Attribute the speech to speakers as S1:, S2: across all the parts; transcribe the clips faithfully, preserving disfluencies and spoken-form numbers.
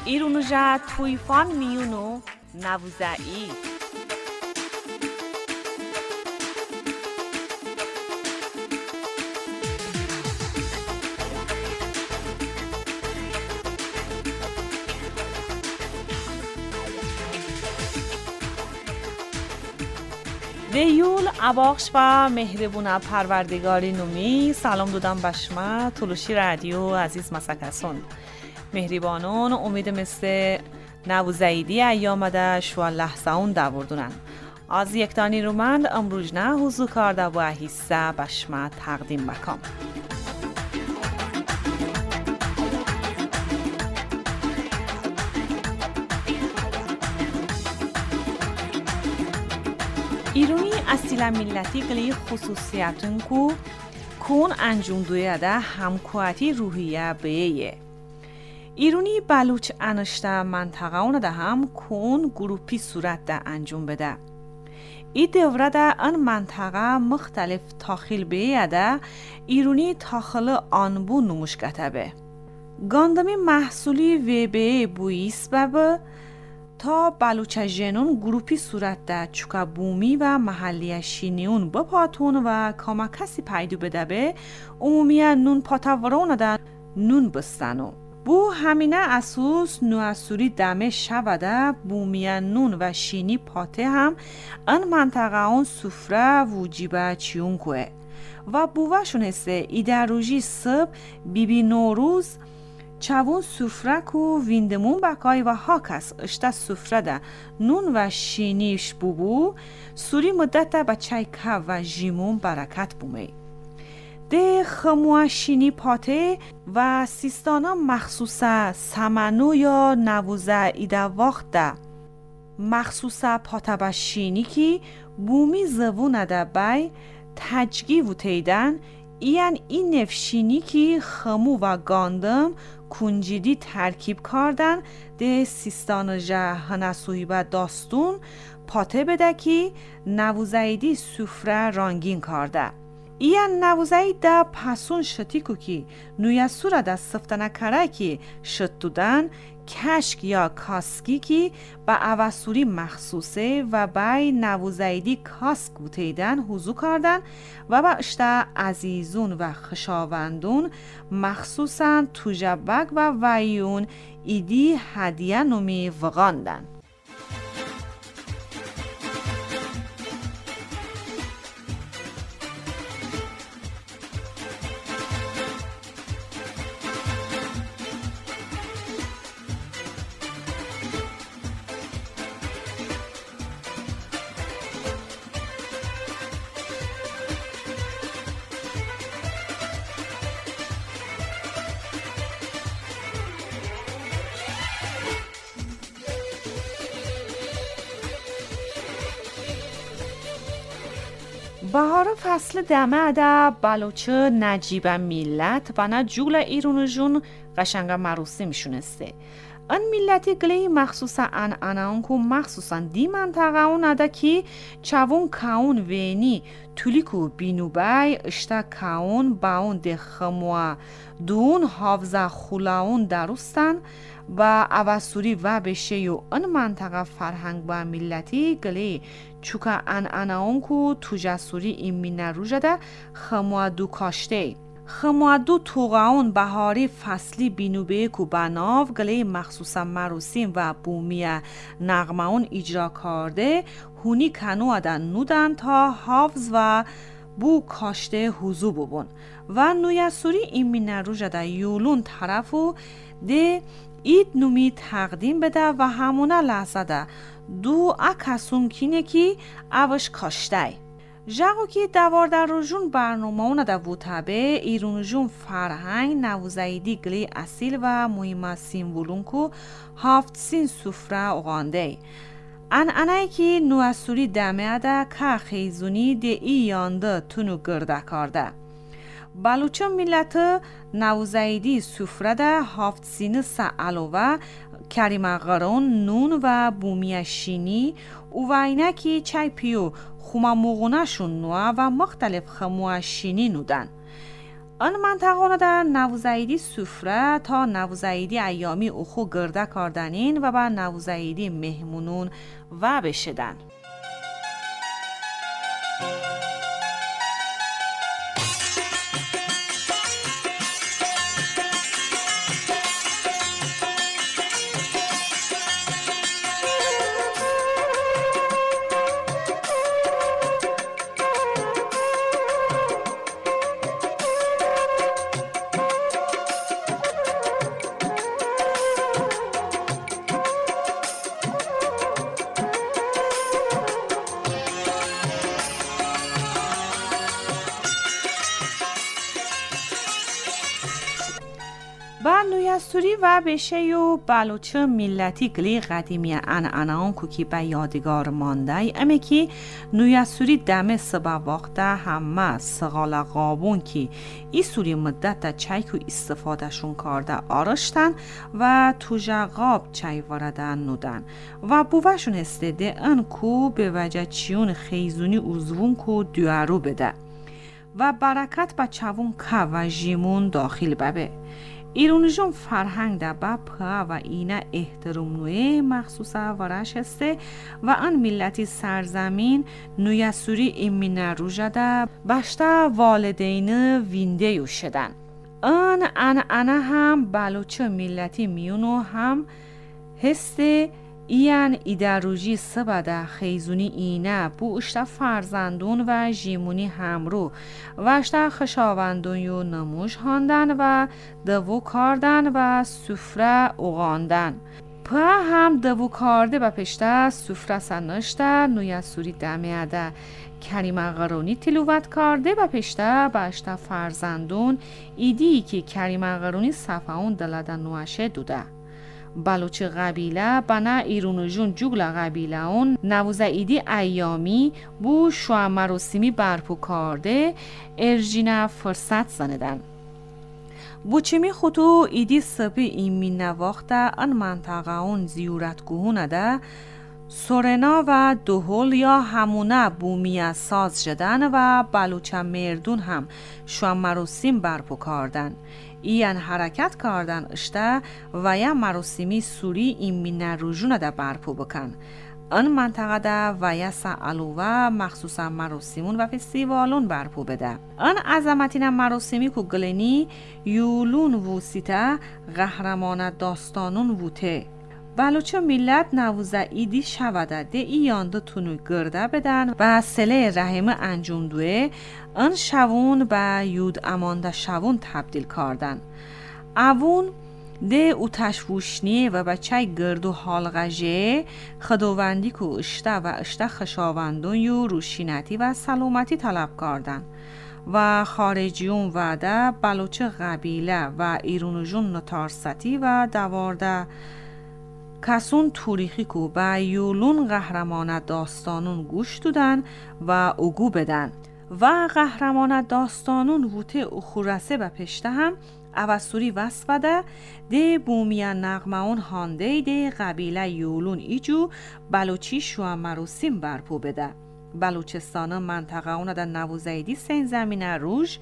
S1: İrunuja tuyfan miyunu navuzai. دیول اباخش و مهربونه پروردگاری نومی سلام دادم بشما تلوشی رادیو عزیز مسکسون مهربانون امید مثل نوزایدی ایامده شو لحظه اون دوردونن از یکتانی رومند امروز نه حضور کرده و احیسته بشما تقدیم بکم. ایرونی اصیل ملتی گلی خصوصیتون کو کون انجام دویه ده همکواتی روحیه بیه. ایرونی بلوچ انشته منطقه اون ده هم کون گروپی صورت ده انجام بده. ای دوره ده ان منطقه مختلف تاخیل بیه ده ایرونی تاخل آنبو نموش کتبه. گاندمی محصولی وی بیه بویس ببه تا بلوچ جنون گروپی صورت ده چوکا بومی و محلی شینیون بپاتون و کاما کسی پیدو بده به عمومیه نون پاتورون ده نون بستنو. بو همینه اسوس نواسوری دمه شوده بومیه نون و شینی پاته هم ان منطقه اون سفره وجیبه چیون کوه و بووشون هسته ایدروژی سب بیبی نوروز چاون سفره کو ویندمون بکای و هاکس اشتا سفره ده نون و شینیش بوبو سوری مدت با چای که و جیمون برکت بومی. ده خموه شینی پاته و سیستانا مخصوصه سمنو یا نووزه ایده وقت ده مخصوصه پاته با شینی کی بومی زوونه ده بای تجگی و تیدن این این نفشینی کی خمو و گاندم کنجیدی ترکیب کردن ده سیستان جه هنسوی و داستون پاته بده کی نووزایدی سفره رانگین کرده. این نووزایید ده پسون شتی کو کی نویا سوره ده سفتنه کره کی شت دودن کشک یا کاسکی کی با اواسوری مخصوصه و بای نووزایدی کاسک بوتیدن حضور کردن و با اشتا عزیزون و خشاوندون مخصوصا توجبک و ویون ایدی هدیه نومی وغاندن. بهار فصل دمه ده بلوچه نجیب میلت بنا جول ایرونجون قشنگ مروسی میشونسته. ان میلتی گلی مخصوصا ان اناون کو مخصوصا دی منطقه اون اده کی چاون کاون وینی تولیکو بینوبای اشتا کاون باون ده خموا دون حافظه خولاون دروستن و اواسوری و بشه و ان منطقه فرهنگ با میلتی گلی چوکا ان اناون کو توجسوری این مینه رو جده خموادو کاشته خموادو توغاون بهاری فصلی بینوبه کو بناو گلی مخصوصا مروسیم و بومیه نغماون اجرا کرده هونی کنو ادن نودن تا حافظ و بو کاشته حضو ببون و نویسوری این مینه رو جده یولون طرفو ده اید نومی تقدیم بده و همونه لحظه ده دو اکسون کینه کی اوش کاشته جاگو کی دوار در روزون برنامه اون ده وطبه ایرونجون فرهنگ نوزایدی گلی اصیل و مهمه سیمبولون کو هفت سین سفره اغانده ان انای کی نواسوری دمه ده که خیزونی ده ای یانده تونو گرده کرده بلوچه ملت نوزایدی سفره ده هفت سین سه علاوه کریم غرون نون و بومی شینی او وینکی چای پیو خوما موغونه شون نوه و مختلف خموه شینی نودن آن منطقه در نوزاییدی سفره تا نوزاییدی ایامی اخو گرده کردنین و با نوزاییدی مهمونون و بشدن. و نویاسوری و بشه و بلوچ ملتی گلی قدیمی انعنان کوکی به یادگار مانده اما که نویاسوری دمه سبا وقت همه سغال قابون که ای سوری مدت چای که استفاده شون کرده آرشتن و توجه قاب چای وردن نودن و بووشون استده ان کو به وجه چیون خیزونی اوزوون کو دوارو بده و برکت با چوون که و جیمون داخل ببه. ایرونیجون فرهنگ ده با پا و اینه احترام نوی مخصوصه ورش هسته و آن ملتی سرزمین نویاسوری ایمینه رو جده باشتا والدین وینده یو شدن. آن آن آن هم بلوچ ملتی میونو هم هسته این ایدروژی سبده خیزونی اینه بو اشتا فرزندون و جیمونی همرو و اشتا خشاوندون یو نموش هاندن و دوو کاردن و سفره اغاندن. پا هم دوو کارده با پشته سفره سنشته نویاسوری دمیاده کریمه قرونی تلوت کرده با پشته با اشتا فرزندون ایدی که کریمه قرونی صفحون دلده نوشه دوده. بلوچ قبیله بنا ایرونجون جوگل قبیله اون نوزاییدی ایامی بو شوا مراسمی برپو کرده ارجینه فرصت زندن. بوچمی خودو ایدی سبی ایمین نواخته ان منطقه اون زیورتگوهونه ده سورنا و دوهل یا همونه بومیه ساز جدن و بلوچه مردون هم شوا مراسم برپو کردن. این حرکت کردن اشته و یا مراسمی سوری ایمین روژونه ده برپو بکن. ان منطقه ده و یا سالو و مخصوصا مراسمون و فستیوالون برپو بده. ان عظمتین مراسمی که گلنی یولون ووسیته قهرمان داستانون ووته. بلوچ ملت نوزاییدی شوده ده ایان دو تونو گرده بدن و سله رحم انجام دوه ان شوون به یود امانده شوون تبدیل کردن. اوون ده او تشوشنیه و بچه گرد و حالغجه خداوندی که اشته و اشته خشاوندون یو روشینتی و سلامتی طلب کردن و خارجیون وعده بلوچ قبیله و ایرونجون نتارستی و دوارده کسون توریخی کو با یولون قهرمان داستانون گوش دودن و اوگو بدن و قهرمان داستانون ووته اخورسه و پشته هم اوستوری وصفده ده بومیان نغمهون هانده ده قبیله یولون ایجو بلوچی شوا مراسم برپو بده. بلوچستان منطقه اون ده نوزاییدی سین زمین روش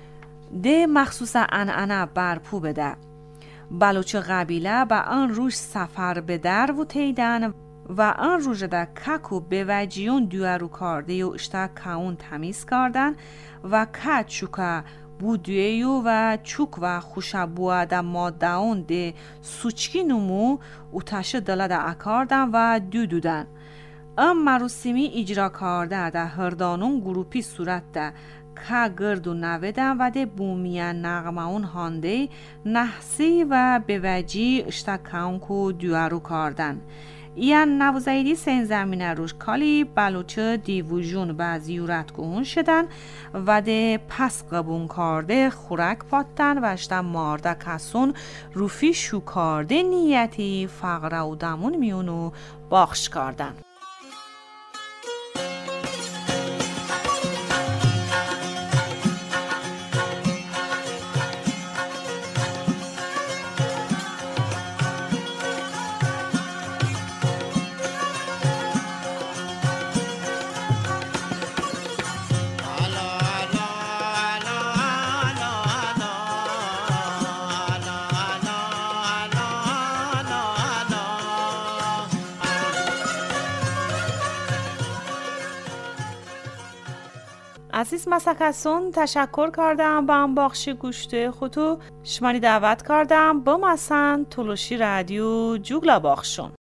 S1: ده مخصوص انعنه برپو بده. بلوچ قبیله با آن روش سفر به در و تیدن و آن روش ده ککو به وجیون دوارو کرده و اشتا کون تمیز کردن و که چوکا بودویو و چوک و خوشبوه ده مادهون ده سوچکی نمو او تشه دله ده اکاردن و دو دودن. ام مراسمی اجرا کرده ده هردانون گروپی صورت ده که گرد و نویدن و ده بومیان نغمهون هانده نحسی و به وجی اشتا کونکو دوارو کردن. این نوزاییدی سین زمینه روش کالی بلوچه دیوژون بعضی یورتگون شدن و ده پس قبون کرده خورک پاتن و اشتا مارده کسون روفی شو کرده نیتی فقره و دمون میونو باخش کردن. Aziz masakason تشکر کردم با هم بخش گوشته خودو شماری دعوت کردم با مثلا تلوشی رادیو جوگلا باخشون